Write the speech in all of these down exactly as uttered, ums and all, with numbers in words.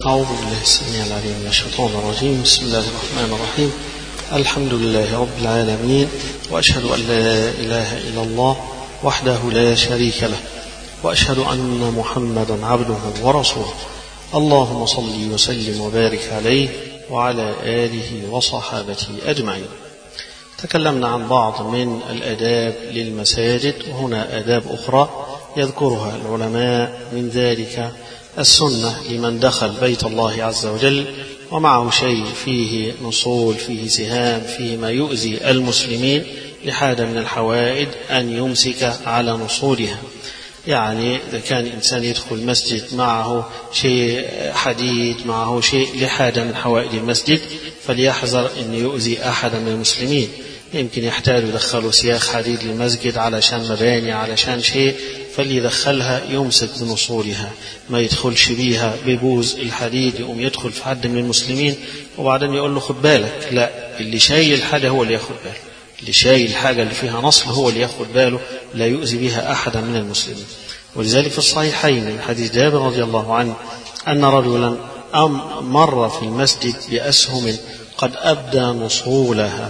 أعوذ بالله السميع العليم من الشيطان الرجيم. بسم الله الرحمن الرحيم. الحمد لله رب العالمين، وأشهد أن لا إله إلا الله وحده لا شريك له، وأشهد أن محمدا عبده ورسوله. اللهم صل وسلم وبارك عليه وعلى آله وصحابته أجمعين. تكلمنا عن بعض من الآداب للمساجد، وهنا آداب أخرى يذكرها العلماء، من ذلك السنة لمن دخل بيت الله عز وجل ومعه شيء فيه نصول، فيه سهام، فيه ما يؤذي المسلمين لحاجة من الحوائج، أن يمسك على نصولها. يعني إذا كان إنسان يدخل مسجد معه شيء حديد، معه شيء لحاجة من حوائج المسجد، فليحذر أن يؤذي أحدا من المسلمين. يمكن يحتاج يدخلوا سياخ حديد للمسجد علشان مباني، علشان شيء، فليدخلها يمسك بنصولها، ما يدخلش بيها ببوز الحديد يقوم يدخل في حد من المسلمين وبعدين يقول له خد بالك. لا، اللي شايل الحاجة هو اللي ياخد باله، اللي شايل الحاجة اللي فيها نصل هو اللي ياخد باله، لا يؤذي بها أحدا من المسلمين. ولذلك في الصحيحين من حديث جابر رضي الله عنه أن رجلا مر في المسجد بأسهم قد أبدى نصولها،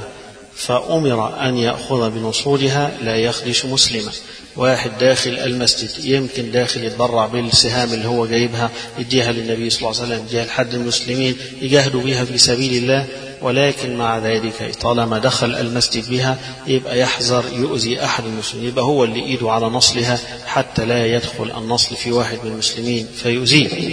فأمر أن يأخذ بنصولها لا يخدش مسلما. واحد داخل المسجد يمكن داخل يتبرع بالسهام اللي هو جايبها، يديها للنبي صلى الله عليه وسلم، يديها لحد المسلمين يجاهدوا بها في سبيل الله، ولكن مع ذلك طالما دخل المسجد بها يبقى يحذر يؤذي أحد المسلمين، يبقى هو اللي إيده على نصلها حتى لا يدخل النصل في واحد من المسلمين فيؤذيه.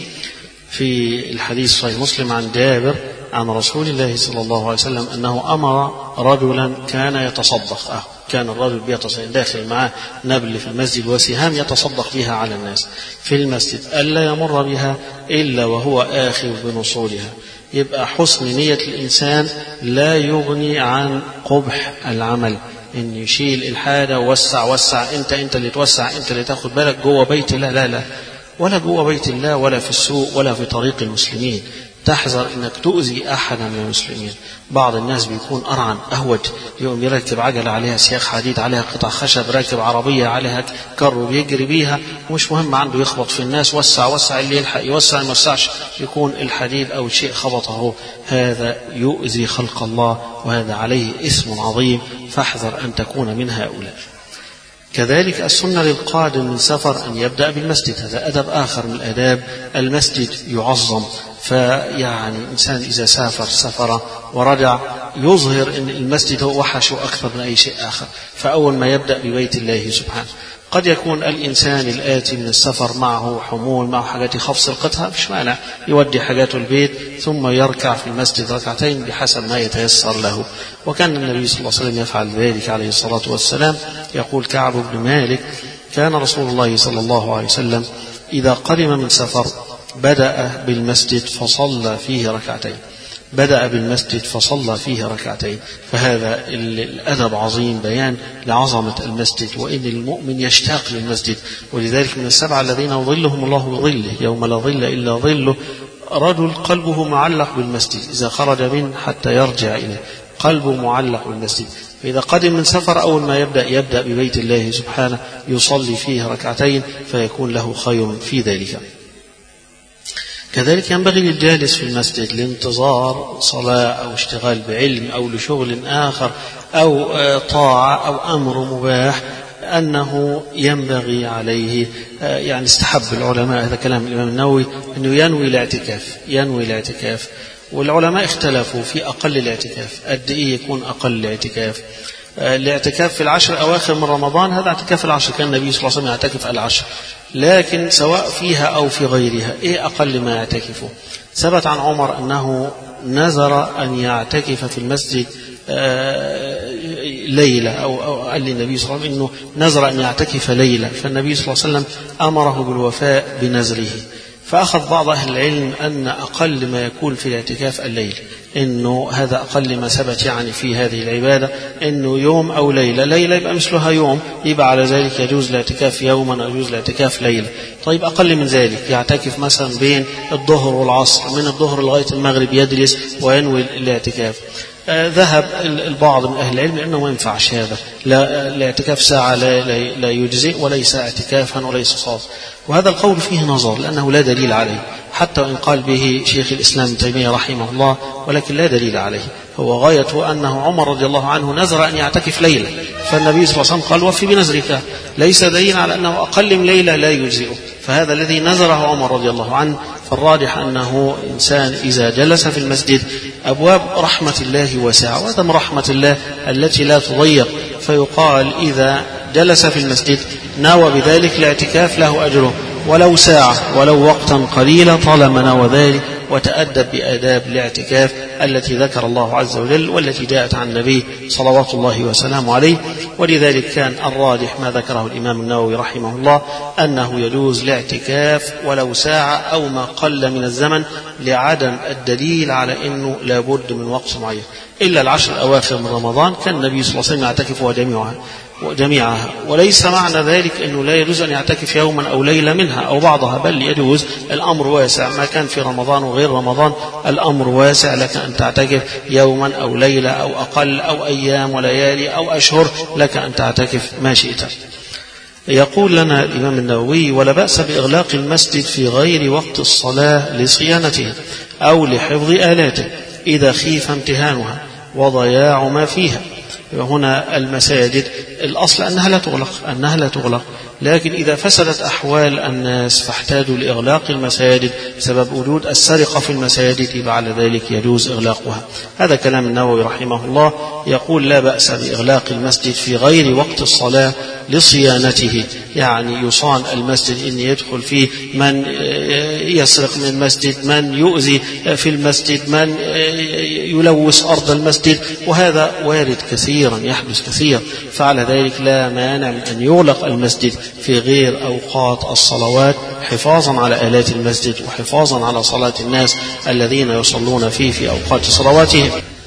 في الحديث صحيح مسلم عن جابر عن رسول الله صلى الله عليه وسلم أنه أمر رجلا كان يتصدق، أه كان الرجل بيتصدق داخل معه نبل في المسجد وسهام يتصدق بها على الناس في المسجد، ألا يمر بها إلا وهو آخذ بنصولها. يبقى حسن نية الإنسان لا يغني عن قبح العمل، إن يشيل الحاجة ووسع وسع، أنت أنت اللي توسع، أنت اللي تاخد بالك جوه بيت الله. لا لا، ولا جوه بيت الله ولا في السوق ولا في طريق المسلمين. تحذر انك تؤذي احدا من المسلمين. بعض الناس بيكون ارعن اهوج، يقوم يركب عجله عليها سياخ حديد، عليها قطع خشب، راكب عربيه عليها كر بيجري بيها، ومش مهم عنده يخبط في الناس، وسع وسع، اللي يلحق يوسع، ما يوسعش يكون الحديد او شيء خبطه. هذا يؤذي خلق الله، وهذا عليه اثم عظيم، فاحذر ان تكون من هؤلاء. كذلك السنة للقادم من سفر أن يبدأ بالمسجد، هذا أدب آخر من الآداب. المسجد يعظم، فيعني إنسان إذا سافر سفر ورجع يظهر أن المسجد هو وحشه أكثر من أي شيء آخر. فأول ما يبدأ ببيت الله سبحانه. قد يكون الإنسان الآتي من السفر معه حمول، معه حاجات يخاف سرقتها، مش مانع يودي حاجاته البيت ثم يركع في المسجد ركعتين بحسب ما يتيسر له. وكان النبي صلى الله عليه وسلم يفعل ذلك عليه الصلاة والسلام. يقول كعب بن مالك: كان رسول الله صلى الله عليه وسلم إذا قدم من سفر بدأ بالمسجد فصلى فيه ركعتين، بدأ بالمسجد فصلى فيه ركعتين. فهذا الأدب عظيم، بيان لعظمة المسجد، وإن المؤمن يشتاق للمسجد. ولذلك من السبعة الذين يظلهم الله بظله يوم لا ظل إلا ظله رجل قلبه معلق بالمسجد، إذا خرج منه حتى يرجع إليه قلبه معلق بالمسجد. فإذا قدم من سفر أول ما يبدأ يبدأ ببيت الله سبحانه يصلي فيه ركعتين، فيكون له خير في ذلك. كذلك ينبغي للجالس في المسجد لانتظار صلاة أو اشتغال بعلم أو لشغل آخر أو طاعة أو أمر مباح، أنه ينبغي عليه، يعني استحب العلماء، هذا كلام الإمام النووي، أنه ينوي الاعتكاف، ينوي الاعتكاف. والعلماء اختلفوا في أقل الاعتكاف، قد إيه يكون أقل الاعتكاف. الاعتكاف في العشر أواخر من رمضان هذا اعتكاف العشر، كان النبي صلى الله عليه وسلم يعتكف العشر. لكن سواء فيها أو في غيرها، إيه أقل ما يعتكفه؟ ثبت عن عمر أنه نذر أن يعتكف في المسجد ليلة، أو, أو قال للنبي صلى الله عليه وسلم أنه نذر أن يعتكف ليلة، فالنبي صلى الله عليه وسلم أمره بالوفاء بنذره. فأخذ بعض أهل العلم أن أقل ما يكون في الاعتكاف الليل، إنه هذا أقل ما ثبت يعني في هذه العبادة، إنه يوم أو ليلة، ليلة يبقى مثلها يوم، يبقى على ذلك يجوز الاعتكاف يوما أو يجوز الاعتكاف ليلة. طيب أقل من ذلك يعتكف مثلا بين الظهر والعصر، من الظهر لغاية المغرب يجلس وينوي الاعتكاف. آه ذهب البعض من أهل العلم أنه ما ينفعش هذا، لا الاعتكاف ساعة لا, لا, لا يجزئ وليس اعتكافا وليس صلاة، وهذا القول فيه نظر لأنه لا دليل عليه، حتى وإن قال به شيخ الإسلام ابن تيمية رحمه الله، ولكن لا دليل عليه. هو غايته أنه عمر رضي الله عنه نذر أن يعتكف ليلة، فالنبي صلى الله عليه وسلم قال وفي بنذرك، ليس دليل على أنه أقل من ليلة لا يجزئه، فهذا الذي نذره عمر رضي الله عنه. فالراجح أنه إنسان إذا جلس في المسجد أبواب رحمة الله واسعة، وهذا من رحمة الله التي لا تضيق، فيقال إذا جلس في المسجد نوى بذلك الاعتكاف له أجره ولو ساعة ولو وقتا قليلا طالما نوى ذلك، وتأدب بآداب الاعتكاف التي ذكر الله عز وجل والتي جاءت عن النبي صلوات الله وسلامه عليه. ولذلك كان الراجح ما ذكره الإمام النووي رحمه الله أنه يجوز الاعتكاف ولو ساعة أو ما قل من الزمن، لعدم الدليل على أنه لابد من وقت معين، إلا العشر الأواخر من رمضان كان النبي صلى الله عليه وسلم يعتكف وجميعها وجميعها، وليس معنى ذلك أنه لا يجوز أن يعتكف يوما أو ليلة منها أو بعضها، بل يجوز، الأمر واسع، ما كان في رمضان وغير رمضان الأمر واسع، لك أن تعتكف يوما أو ليلة أو أقل أو أيام وليالي أو أشهر، لك أن تعتكف ما شئت. يقول لنا الإمام النووي: ولا بأس بإغلاق المسجد في غير وقت الصلاة لصيانته أو لحفظ آلاته إذا خيف امتهانها وضياع ما فيها. هنا المساجد الأصل أنها لا تغلق أنها لا تغلق لكن إذا فسدت أحوال الناس فاحتاجوا لإغلاق المساجد بسبب وجود السرقة في المساجد، بعد ذلك يجوز إغلاقها. هذا كلام النووي رحمه الله. يقول: لا بأس بإغلاق المسجد في غير وقت الصلاة لصيانته، يعني يصان المسجد إن يدخل فيه من يسرق من المسجد، من يؤذي في المسجد، من يلوث أرض المسجد، وهذا وارد كثيرا يحدث كثيرا. فعلى ذلك لا مانع من أن يغلق المسجد في غير أوقات الصلوات حفاظا على آلات المسجد وحفاظا على صلاة الناس الذين يصلون فيه في أوقات صلواتهم.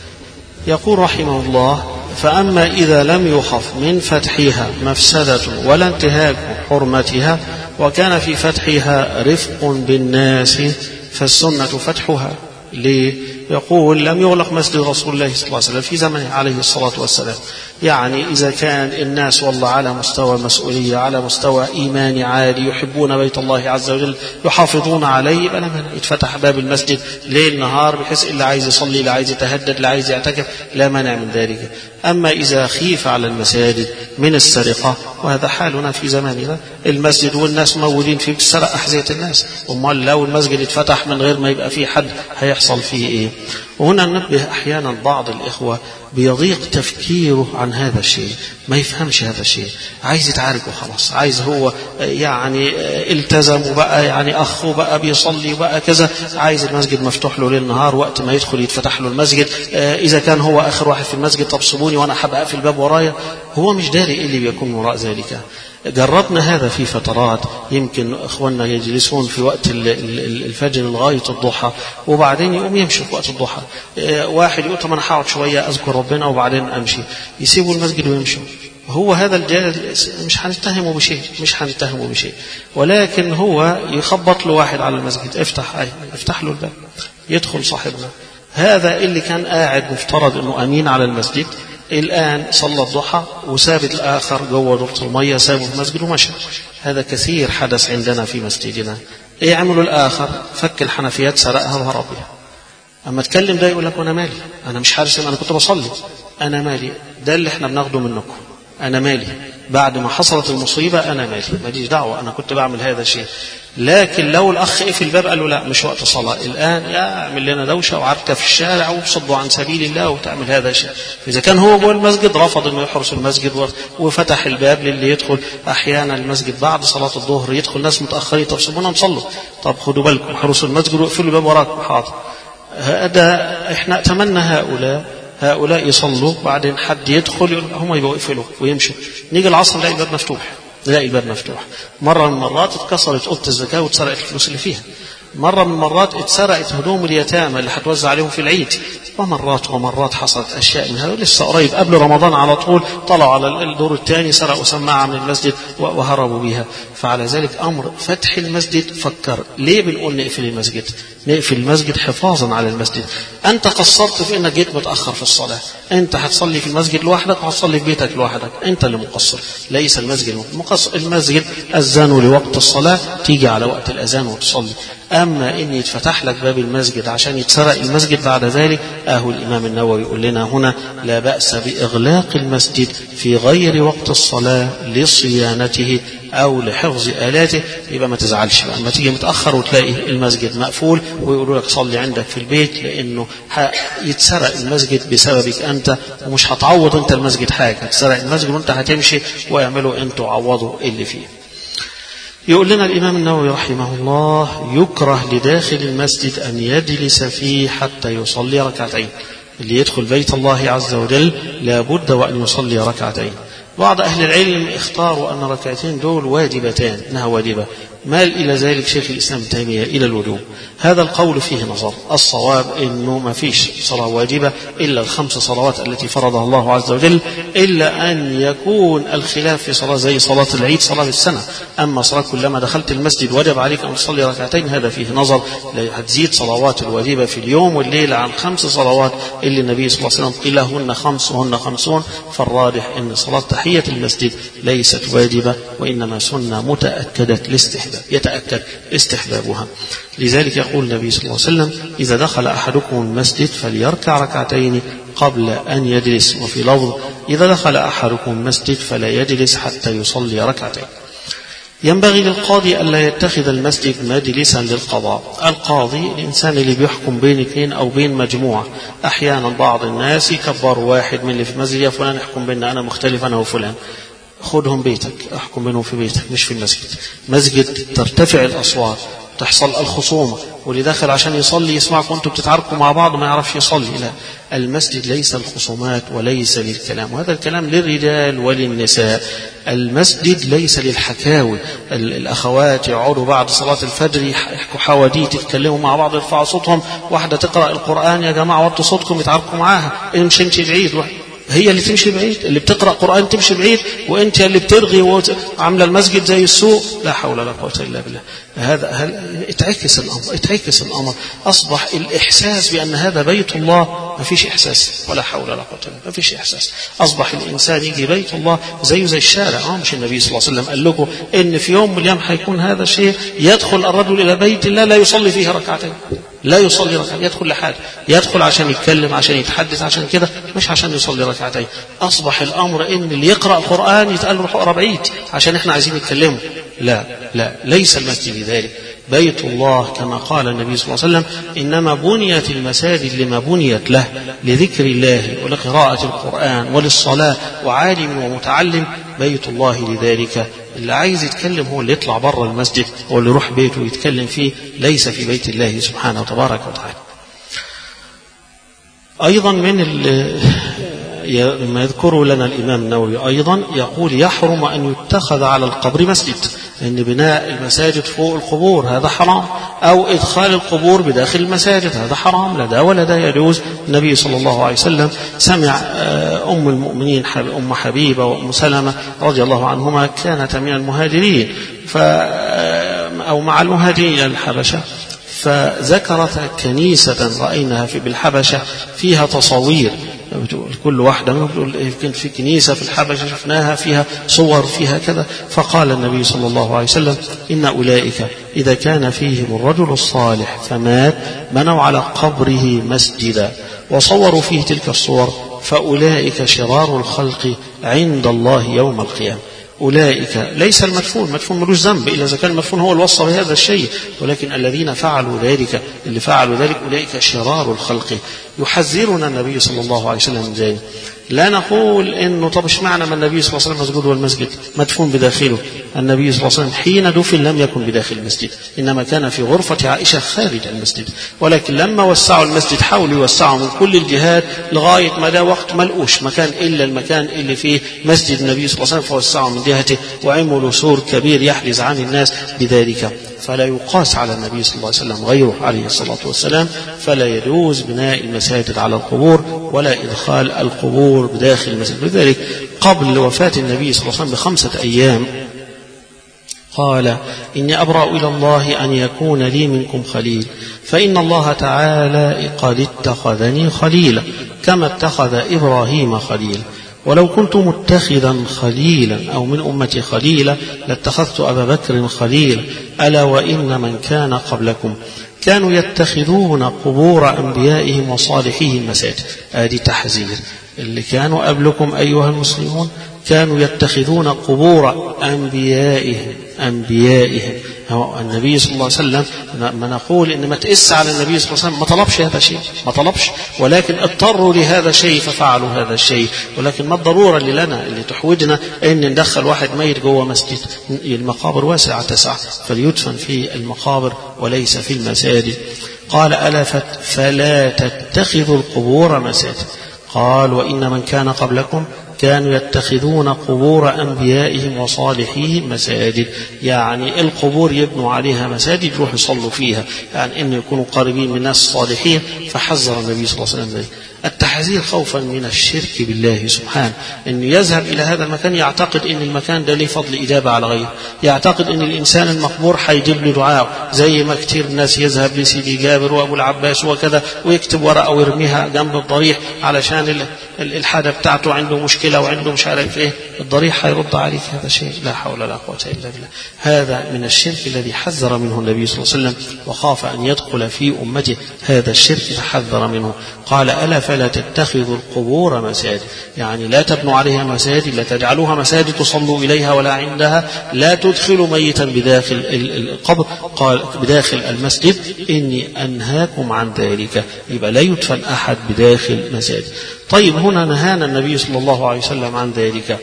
يقول رحمه الله: فأما إذا لم يخف من فتحها مفسدة ولا انتهاك حرمتها وكان في فتحها رفق بالناس فالسنة فتحها. ليه؟ يقول: لم يغلق مسجد رسول الله صلى الله عليه وسلم في زمنه عليه الصلاة والسلام، يعني إذا كان الناس والله على مستوى مسؤولية، على مستوى إيماني عالي، يحبون بيت الله عز وجل، يحافظون عليه، بل من يتفتح باب المسجد ليل نهار بحيث اللي عايز يصلي، اللي عايز يتهدد، اللي عايز يعتكف، لا مانع من ذلك. أما إذا خيف على المساجد من السرقة، وهذا حالنا في زماننا، المسجد والناس موجودين فيه بتسرق أحذية الناس، أمال لو المسجد اتفتح من غير ما يبقى فيه حد هيحصل فيه إيه؟ وهنا ننبه أحيانا بعض الإخوة بيضيق تفكيره عن هذا الشيء، ما يفهمش هذا الشيء، عايز يتعارك وخلاص، عايز هو يعني التزم وبقى يعني أخ وبقى بيصلي وبقى كذا، عايز المسجد مفتوح له ليل نهار، وقت ما يدخل يتفتح له المسجد، إذا كان هو آخر واحد في المسجد طب سيبوني وأنا حابب أقفل الباب ورايا. هو مش داري إيه اللي بيكون وراء ذلك. جربنا هذا في فترات، يمكن إخواننا يجلسون في وقت الفجر لغاية الضحى وبعدين يقوم يمشي في وقت الضحى، واحد يقول طب أنا هقعد شوية أذكر ربنا وبعدين أمشي، يسيبوا المسجد ويمشوا. هو هذا الجالس مش هنتهمه بشيء، مش هنتهمه بشيء، ولكن هو يخبط له واحد على المسجد: افتح أي افتح له الباب، يدخل صاحبنا. هذا اللي كان قاعد مفترض أنه أمين على المسجد، الآن صلى الضحى وسابت الآخر جوه دورة المية، سابه في المسجد ومشى. هذا كثير حدث عندنا في مسجدنا. ايه عملوا الآخر؟ فك الحنفيات سرقها وهرب بها. أما تكلم ده يقول لك أنا مالي، أنا مش حارس، أنا كنت بصلي، أنا مالي. ده اللي احنا بناخده منكم، أنا مالي. بعد ما حصلت المصيبة أنا مالي، ماليش دعوة، أنا كنت بعمل هذا الشيء. لكن لو الأخ قفل الباب قال له لا مش وقت صلاة الآن، يعمل لنا دوشة وعركة في الشارع وبصدوا عن سبيل الله وتعمل هذا الشيء. إذا كان هو جوه المسجد رفض إنه يحرس المسجد وفتح الباب للي يدخل. أحيانا المسجد بعد صلاة الظهر يدخل ناس متأخرين، طب سيبونا نصلوا، طب خدوا بالكم حرسوا المسجد واقفلوا الباب وراكم، حاضر. هذا إحنا أتمنى هؤلاء هؤلاء يصلوا، بعدين حد يدخل يقول هم يبقوا يقفلوا ويمشوا، نيجي العصر نلاقي الباب مفتوح، نلاقي الباب مفتوح. مرة من المرات اتكسرت أوضة الزكاة واتسرقت الفلوس اللي فيها. مرة من المرات اتسرقت هدوم اليتامى اللي هتوزع عليهم في العيد. ومرات ومرات حصلت أشياء من هذا. لسه قريب قبل رمضان على طول طلعوا على الدور الثاني سرقوا سماعة من المسجد وهربوا بها. فعلى ذلك أمر فتح المسجد، فكر ليه بنقول نقفل المسجد؟ نقفل المسجد حفاظا على المسجد. أنت قصرت في أنك جيت متأخر في الصلاة، أنت هتصلي في المسجد لوحدك وهتصلي في بيتك لوحدك، أنت اللي مقصر، ليس المسجد مقصر. المسجد أذنوا لوقت الصلاة، تيجي على وقت الأذان وتصلي. أما إن يتفتح لك باب المسجد عشان يتسرق المسجد بعد ذلك، أهو الإمام النووي يقول لنا هنا لا بأس بإغلاق المسجد في غير وقت الصلاة لصيانته أو لحفظ آلاته. يبقى ما تزعلش بقى أما تيجي متأخر وتلاقي المسجد مقفول ويقولوا لك صلي عندك في البيت، لأنه يتسرق المسجد بسببك أنت، ومش هتعوض أنت المسجد حاجة، هتسرق المسجد وأنت هتمشي ويعملوا أنتوا عوضوا اللي فيه. يقول لنا الإمام النووي رحمه الله يكره لداخل المسجد أن يجلس فيه حتى يصلي ركعتين. اللي يدخل بيت الله عز وجل لابد وأن يصلي ركعتين. بعض أهل العلم اختاروا أن ركعتين دول واجبتان، إنها واجبة، مال إلى ذلك شيخ الإسلام تيمية إلى الوجوب. هذا القول فيه نظر، الصواب إنه ما فيش صلاة واجبة إلا الخمس صلوات التي فرضها الله عز وجل، إلا أن يكون الخلاف في صلاة زي صلاة العيد صلاة بالسنة. أما صلاة كلما دخلت المسجد وجب عليك أن تصلي ركعتين، هذا فيه نظر، هتزيد صلوات الواجبة في اليوم والليلة عن خمس صلوات اللي النبي صلى الله عليه وسلم قيل هن خمس وهن خمسون. فالراجح أن صلاة تحية المسجد ليست واجبة وإنما سنة متأكدة الاستحباب، يتأكد استحبابها. لذلك يقول النبي صلى الله عليه وسلم إذا دخل أحدكم المسجد فليركع ركعتين قبل أن يجلس. وفي لفظ إذا دخل أحدكم المسجد فلا يجلس حتى يصلي ركعتين. ينبغي للقاضي ألا يتخذ المسجد مجلسا للقضاء. القاضي الإنسان اللي بيحكم بين اثنين أو بين مجموعة. أحيانا بعض الناس يكبر واحد من اللي في المسجد، يا فلان احكم بيننا، أنا مختلف أنا وفلان، خذهم بيتك، احكم بينهم في بيتك مش في المسجد. مسجد ترتفع الأصوات، تحصل الخصومة، واللي داخل عشان يصلي يسمعكم وانتم بتتعاركوا مع بعض ما يعرفش يصلي. لا، المسجد ليس الخصومات وليس للكلام، وهذا الكلام للرجال وللنساء. المسجد ليس للحكاوي، الأخوات يقعدوا بعد صلاة الفجر يحكوا حواديت، يتكلموا مع بعض، يرفعوا صوتهم، واحدة تقرأ القرآن يا جماعة وطوا صوتكم، يتعاركوا معاها، امشي امشي بعيد، هي اللي تمشي بعيد، اللي بتقرأ قرآن تمشي بعيد، وانت اللي بترغي وعامله المسجد زي السوق. لا حول ولا قوة إلا بالله. هذا هل اتعكس الأمر، اتعكس الأمر، أصبح الإحساس بأن هذا بيت الله ما فيش إحساس، ولا حول ولا قوة إلا ما فيش إحساس. أصبح الإنسان يجي بيت الله زيه زي الشارع. آه مش النبي صلى الله عليه وسلم قال لكم إن في يوم من الأيام حيكون هذا الشيء، يدخل الرجل إلى بيت الله لا يصلي فيه ركعتين، لا يصلي ركعتين، يدخل لحاله، يدخل عشان يتكلم، عشان يتحدث، عشان كده، مش عشان يصلي ركعتين. أصبح الأمر إن اللي يقرأ القرآن يتقال له روح اقرأ بعيد عشان إحنا عايزين نتكلمه. لا لا، ليس المسجد ذلك. بيت الله كما قال النبي صلى الله عليه وسلم إنما بنيت المساجد لما بنيت له، لذكر الله ولقراءة القرآن وللصلاة، وعالم ومتعلم. بيت الله لذلك. اللي عايز يتكلم هو اللي يطلع بره المسجد، هو اللي يروح بيته ويتكلم فيه، ليس في بيت الله سبحانه وتبارك وتعالى. أيضا من ما يذكره لنا الإمام النووي أيضا يقول يحرم أن يتخذ على القبر مسجد، أن بناء المساجد فوق القبور هذا حرام، أو إدخال القبور بداخل المساجد هذا حرام، لا ده ولا ده يجوز. النبي صلى الله عليه وسلم سمع أم المؤمنين أم حبيبة وأم سلمة رضي الله عنهما كانت من المهاجرين ف أو مع المهاجرين الحبشة، فذكرت كنيسة رأيناها في بالحبشة فيها تصاوير، كل واحدة منهم يمكن في كنيسة في الحبشة شفناها فيها صور فيها كذا. فقال النبي صلى الله عليه وسلم إن أولئك إذا كان فيهم الرجل الصالح فمات بنوا على قبره مسجدا وصوروا فيه تلك الصور، فأولئك شرار الخلق عند الله يوم القيامة. أولئك ليس المدفون، المدفون ملوش ذنب إلا إذا كان المدفون هو الوصى بهذا الشيء، ولكن الذين فعلوا ذلك، اللي فعلوا ذلك أولئك شرار الخلق. يحذرنا النبي صلى الله عليه وسلم من ذلك. لا نقول إنه طب إيش معنى ما النبي صلى الله عليه وسلم مسجود والمسجد مدفون بداخله. النبي صلى الله عليه وسلم حين دفن لم يكن بداخل المسجد، إنما كان في غرفة عائشة خارج المسجد، ولكن لما وسعوا المسجد حاولوا يوسعوا من كل الجهات لغاية ما ده وقت ملقوش مكان إلا المكان اللي فيه مسجد النبي صلى الله عليه وسلم، فوسعوا من جهته وعملوا سور كبير يحجز عن الناس بذلك. فلا يقاس على النبي صلى الله عليه وسلم غيره عليه الصلاة والسلام. فلا يجوز بناء المساجد على القبور ولا إدخال القبور بداخل المسجد. لذلك قبل وفاة النبي صلى الله عليه وسلم بخمسة أيام قال إني أبرأ إلى الله أن يكون لي منكم خليل، فإن الله تعالى قد اتخذني خليلا كما اتخذ إبراهيم خليلا، ولو كنت متخذا خليلا أو من أمتي خليلا لاتخذت أبا بكر خليلا، ألا وإن من كان قبلكم كانوا يتخذون قبور أنبيائهم وصالحيهم مساجد. هذه تحذير. اللي كانوا قبلكم أيها المسلمون كانوا يتخذون قبور أنبيائهم أنبيائهم النبي صلى الله عليه وسلم ما نقول إن ما تقس على النبي صلى الله عليه وسلم، ما طلبش هذا الشيء، ما طلبش، ولكن اضطروا لهذا الشيء ففعلوا هذا الشيء. ولكن ما الضرورة اللي لنا اللي تحوجنا إن ندخل واحد ميت جوه مسجد؟ المقابر واسعة تسعة، فليدفن في المقابر وليس في المساجد. قال ألا فلا تتخذوا القبور مساجد. قال وإن من كان قبلكم كانوا يتخذون قبور أنبيائهم وصالحيهم مساجد، يعني القبور يبنوا عليها مساجد يروحوا يصلوا فيها، يعني إن يكونوا قريبين من الناس الصالحين. فحذر النبي صلى الله عليه وسلم ذلك. التحذير خوفا من الشرك بالله سبحانه، أن يذهب إلى هذا المكان يعتقد أن المكان ده له فضل إجابة على غيره، يعتقد أن الإنسان المقبور حيجيب له دعاء، زي ما كتير الناس يذهب لسيدي جابر وأبو العباس وكذا ويكتب ورقة ويرميها جنب الضريح علشان الحاجة بتاعته عنده مشكلة وعنده مش عارف إيه، الضريح هيرد عليك. هذا شيء لا حول ولا قوة إلا بالله. هذا من الشرك الذي حذر منه النبي صلى الله عليه وسلم، وخاف أن يدخل في أمته هذا الشرك فحذر منه. قال ألا فلا تتخذوا القبور مساجد، يعني لا تبنوا عليها مساجد، لا تجعلوها مساجد تصلوا إليها ولا عندها، لا تدخلوا ميتا بداخل القبر، قال بداخل المسجد إني أنهاكم عن ذلك. يبقى لا يدفن أحد بداخل مساجد. طيب هنا نهانا النبي صلى الله عليه وسلم عن ذلك،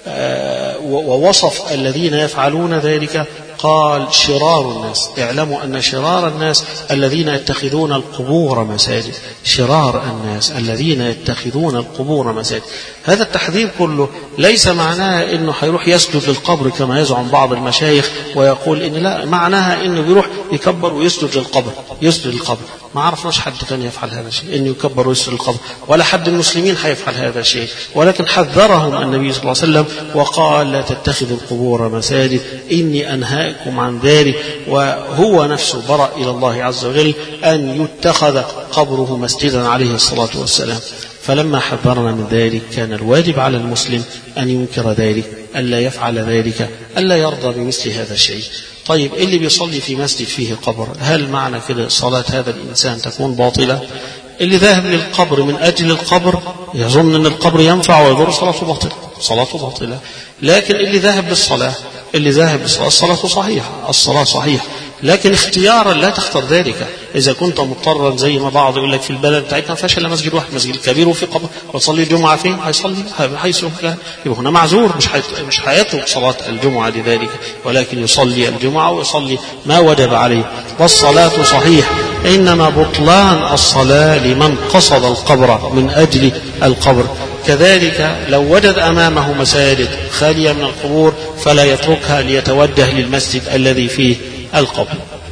آه ووصف الذين يفعلون ذلك قال شرار الناس. اعلموا أن شرار الناس الذين يتخذون القبور مساجد، شرار الناس الذين يتخذون القبور مساجد. هذا التحذير كله ليس معناه أنه حيروح يسجد للقبر كما يزعم بعض المشايخ ويقول إن لا، معناها أنه بيروح يكبر ويسجد للقبر، يسجد للقبر. ما عرفناش حد تاني يفعل هذا الشيء، أنه يكبر ويسجد للقبر، ولا حد المسلمين حيفعل هذا الشيء، ولكن حذرهم النبي صلى الله عليه وسلم وقال لا تتخذوا القبور مساجد إني أنهاكم عن ذلك. وهو نفسه برأ إلى الله عز وجل أن يتخذ قبره مسجدا عليه الصلاة والسلام. فلما حذرنا من ذلك كان الواجب على المسلم أن ينكر ذلك، ألا يفعل ذلك، ألا يرضى بمثل هذا الشيء. طيب اللي بيصلي في مسجد فيه قبر، هل معنى كده صلاة هذا الإنسان تكون باطلة؟ اللي ذاهب للقبر من أجل القبر يظن أن القبر ينفع ويضر، صلاته باطلة، صلاته باطلة. لكن اللي ذاهب للصلاة، اللي ذاهب للصلاة الصلاة صحيحة، الصلاة صحيحة، لكن اختيارا لا تختار ذلك. إذا كنت مضطرا زي ما بعض يقول لك في البلد بتاعتنا فاش إلا مسجد واحد، مسجد كبير وفي قبر، وتصلي الجمعة فين؟ هيصلي حيث كان، يبقى هنا معذور، مش مش هيترك صلاة الجمعة لذلك، ولكن يصلي الجمعة ويصلي ما وجب عليه. والصلاة صحيحة، إنما بطلان الصلاة لمن قصد القبر من أجل القبر. كذلك لو وجد أمامه مساجد خالية من القبور فلا يتركها ليتوجه للمسجد الذي فيه القبر.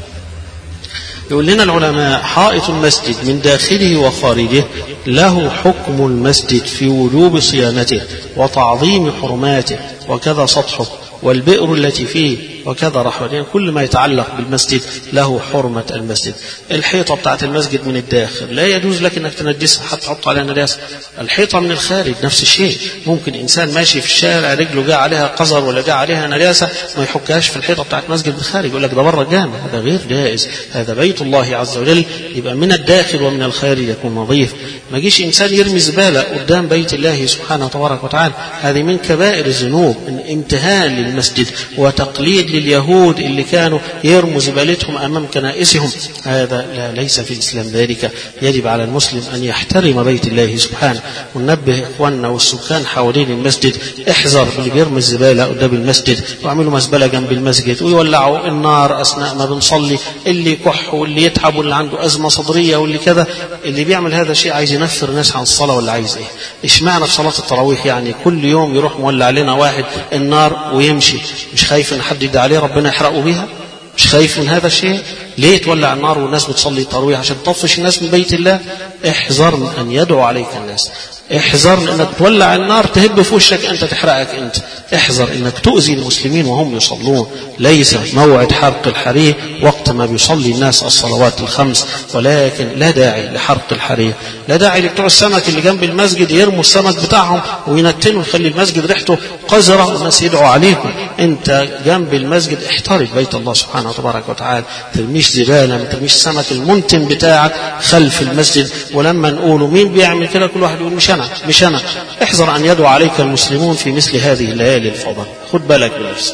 يقول لنا العلماء حائط المسجد من داخله وخارجه له حكم المسجد في وجوب صيانته وتعظيم حرماته، وكذا سطحه والبئر التي فيه وكذا رحمة، يعني كل ما يتعلق بالمسجد له حرمة المسجد. الحيطة بتاعت المسجد من الداخل لا يجوز لك انك تنجسها حتى تحط عليها نجاسة. الحيطة من الخارج نفس الشيء، ممكن انسان ماشي في الشارع رجله جاء عليها قذر ولا جاء عليها نجاسة ما يحكهاش في الحيطة بتاعت مسجد الخارج، يقول لك ده بره الجامع، هذا غير جائز، هذا بيت الله عز وجل، يبقى من الداخل ومن الخارج يكون نظيف. ما يجيش انسان يرمي زبالة قدام بيت الله سبحانه تبارك وتعالى، هذه من كبائر الذنوب، من امتهان للمسجد وتقليد لليهود اللي كانوا يرموا زبالتهم أمام كنائسهم. هذا لا ليس في الإسلام ذلك. يجب على المسلم أن يحترم بيت الله سبحانه. وننبه إخواننا والسكان حوالين المسجد، احذر اللي بيرمي الزبالة قدام المسجد ويعملوا مزبلة جنب المسجد ويولعوا النار أثناء ما بنصلي، اللي يكح واللي يتعب واللي عنده أزمة صدرية واللي كذا، اللي بيعمل هذا الشيء عايز ينفر الناس عن الصلاة ولا عايز إيه؟ إشمعنى في صلاة التراويح يعني كل يوم يروح مولع لنا واحد النار ويمشي؟ مش خايف ان حد يدعي عليه ربنا يحرقه بيها؟ مش خايف من هذا الشيء؟ ليه تولع النار والناس بتصلي التراويح عشان تطفش الناس من بيت الله؟ احذر من ان يدعو عليك الناس، احذر انك تولع النار تهب في وشك انت، تحرقك انت. احذر انك تؤذي المسلمين وهم يصلون. ليس موعد حرق الحريق وقت ما بيصلي الناس الصلوات الخمس، ولكن لا داعي لحرق الحريق، لا داعي لبتوع السمك اللي جنب المسجد يرموا السمك بتاعهم وينتنوا يخلي المسجد ريحته قذرة والناس يدعوا عليكم. انت جنب المسجد احترق بيت الله سبحانه وتبارك وتعالى، ترميش زبالة، ما ترميش السمك المنتن بتاعك خلف المسجد. ولما نقولوا مين بيعمل كده كل واحد يقول مش انا مش انا. احذر ان يدعو عليك المسلمون في مثل هذه الليالي الفضل، خد بالك بنفسك.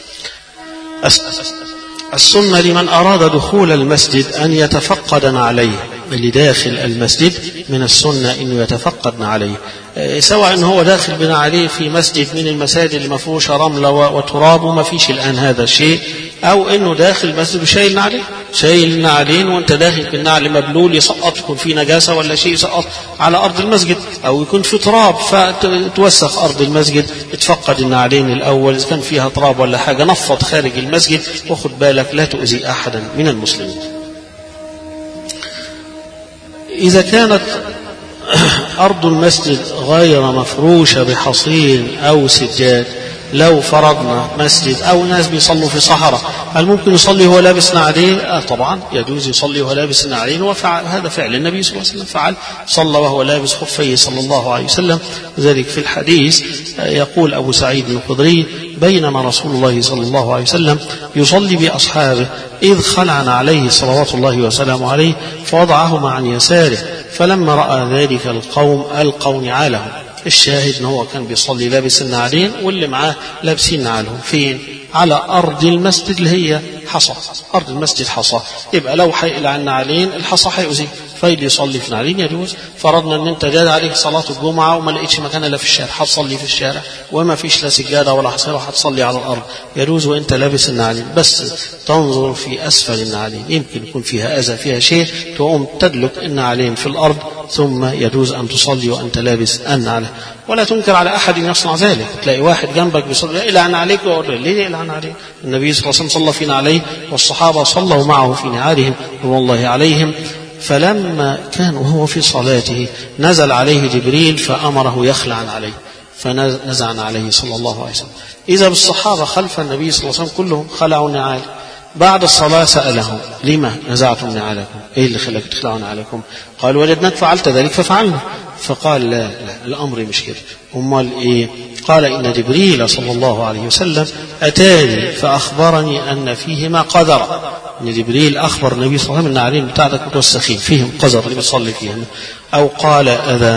السنة لمن أراد دخول المسجد أن يتفقد عليه، اللي داخل المسجد من السنة أنه يتفقد عليه، سواء أنه هو داخل بنا عليه في مسجد من المساجد اللي مفروش رملة وتراب وما فيش الآن هذا الشيء، أو أنه داخل مسجد وشايل نعلين شايل نعلين وأنت داخل بالنعل مبلول يسقط، يكون في نجاسة ولا شيء يسقط على أرض المسجد، أو يكون في تراب فتوسخ أرض المسجد، اتفقد النعلين الأول، إذا كان فيها تراب ولا حاجة نفض خارج المسجد، وخد بالك لا تؤذي أحدا من المسلمين. إذا كانت أرض المسجد غير مفروشة بحصين أو سجاد، لو فرضنا مسجد أو ناس بيصلوا في صحراء، هل ممكن يصلي وهو لابس نعلين؟ آه طبعا يجوز يصلي وهو لابس نعلين، وفعل هذا فعل النبي صلى الله عليه وسلم، فعل صلى وهو لابس خفيه صلى الله عليه وسلم. ذلك في الحديث يقول أبو سعيد الخدري: بينما رسول الله صلى الله عليه وسلم يصلي بأصحابه إذ خلعنا عليه صلوات الله وسلامه عليه فوضعهما عن يساره، فلما رأى ذلك القوم ألقوا نعالهم. الشاهد ان هو كان بيصلي لابس النعلين واللي معاه لابسين نعالهم. فين؟ على أرض المسجد اللي هي حصى، أرض المسجد حصى، يبقى لو هيقلع النعلين الحصى هيؤذيه، فاللي يصلي في نعلين يجوز. فرضنا ان انت جاد عليك صلاة الجمعة وما لقيتش مكان الا في الشارع، هتصلي في الشارع وما فيش لا سجادة ولا حصيرة، هتصلي على الأرض، يجوز وانت لابس النعلين، بس تنظر في أسفل النعلين، يمكن يكون فيها أذى فيها شيء، تقوم تدلك النعلين في الأرض، ثم يجوز أن تصلي وأنت لابس النعلين. ولا تنكر على أحد يصنع ذلك. تلاقي واحد جنبك بيصلي إلعن عليك، ويقول ليه إلعن عليك؟ النبي صلى الله عليه وسلم صلى في نعليه والصحابة صلوا معه في نعالهم رضوان الله عليهم. فلما كان وهو في صلاته نزل عليه جبريل فأمره يخلع عليه، فنزع عليه صلى الله عليه وسلم. إذا بالصحابة خلف النبي صلى الله عليه وسلم كلهم خلعوا النعال. بعد الصلاة سألهم: لما نزعتم نعالكم؟ إيه اللي خلاك تخلعوا نعالكم؟ قالوا: وجدناك فعلت ذلك ففعلنا. فقال: لا, لا الأمر مش كده. أمال إيه؟ قال: إن جبريل صلى الله عليه وسلم أتاني فأخبرني أن فيهما قذر. إن جبريل أخبر النبي صلى الله عليه وسلم أن النعالين بتاعتك متوسخين فيهم قذر اللي بيصلي فيهم، أو قال أذى.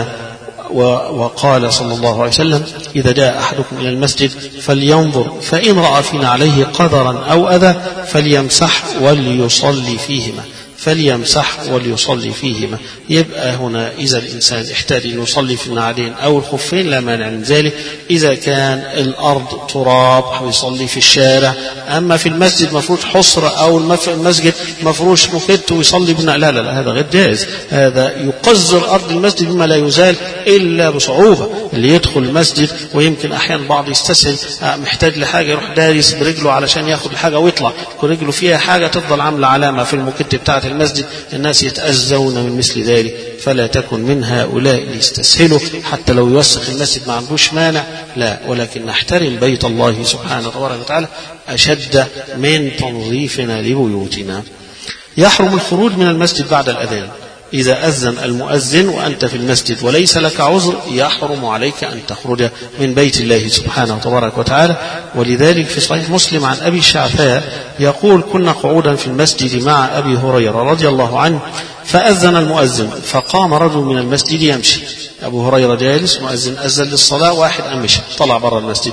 وقال صلى الله عليه وسلم: إذا جاء أحدكم إلى المسجد فلينظر فإن رأى في نعليه قذرا أو أذى فليمسح وليصلي فيهما، فليمسح وليصلي فيهما. يبقى هنا إذا الإنسان احتاج أن يصلي في النعلين أو الخفين لا مانع من ذلك. إذا كان الأرض تراب يصلي في الشارع، أما في المسجد مفروش حصر أو المسجد مفروش مخت ويصلي بنا، لا لا لا هذا غير جائز، هذا يقذر أرض المسجد بما لا يزال إلا بصعوبة. اللي يدخل المسجد ويمكن أحيانا بعض يستسهل محتاج لحاجة يروح دارس برجله علشان ياخد الحاجة ويطلع، يكون رجله فيها حاجة تفضل عاملة علامة في المكت بتاعة المسجد، الناس يتأذون من مثل ذلك. فلا تكن من هؤلاء اللي يستسهلوا حتى لو يوسخ المسجد ما عندوش مانع، لا، ولكن نحترم بيت الله سبحانه وتعالى أشد من تنظيفنا لبيوتنا. يحرم الخروج من المسجد بعد الأذان. إذا أذن المؤذن وأنت في المسجد وليس لك عذر يحرم عليك أن تخرج من بيت الله سبحانه وتبارك وتعالى. ولذلك في صحيح مسلم عن أبي الشعثاء يقول: كنا قعودا في المسجد مع أبي هريرة رضي الله عنه فأذن المؤذن فقام رجل من المسجد يمشي. أبو هريرة جالس، مؤذن أذن للصلاة، واحد أمشي طلع برا المسجد،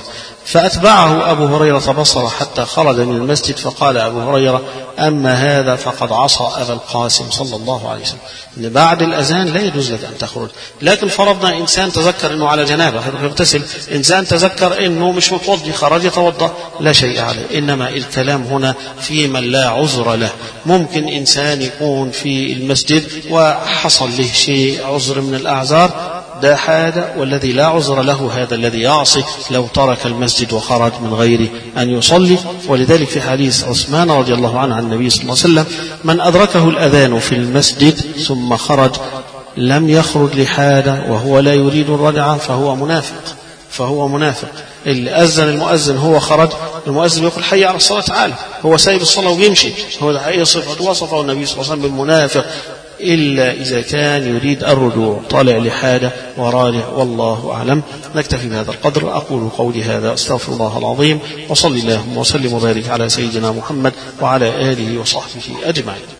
فأتبعه أبو هريرة بصر حتى خرج من المسجد، فقال أبو هريرة: أما هذا فقد عصى أبا القاسم صلى الله عليه وسلم. إن بعد الأذان لا يجوز لك أن تخرج. لكن فرضنا إنسان تذكر أنه على جنابه يغتسل، إنسان تذكر أنه مش متوضي خرج يتوضأ، لا شيء عليه. إنما الكلام هنا في من لا عذر له. ممكن إنسان يكون في المسجد وحصل له شيء عذر من الأعذار، ده حاجة، والذي لا عذر له هذا الذي يعصي لو ترك المسجد وخرج من غير أن يصلي. ولذلك في حديث عثمان رضي الله عنه عن النبي صلى الله عليه وسلم: من أدركه الأذان في المسجد ثم خرج لم يخرج لحاجة وهو لا يريد الرجعة فهو منافق. فهو منافق. اللي أذن المؤذن هو خرج، المؤذن يقول حي على الصلاة تعالى، هو سايب الصلاة ويمشي، هو ده حقيقة صفة وصفه النبي صلى الله عليه وسلم بالمنافق إلا إذا كان يريد الرجوع، طالع لحاجة وراجع. والله أعلم. نكتفي بهذا القدر. أقول قولي هذا، أستغفر الله العظيم، وصلي اللهم وسلم وبارك على سيدنا محمد وعلى آله وصحبه أجمعين.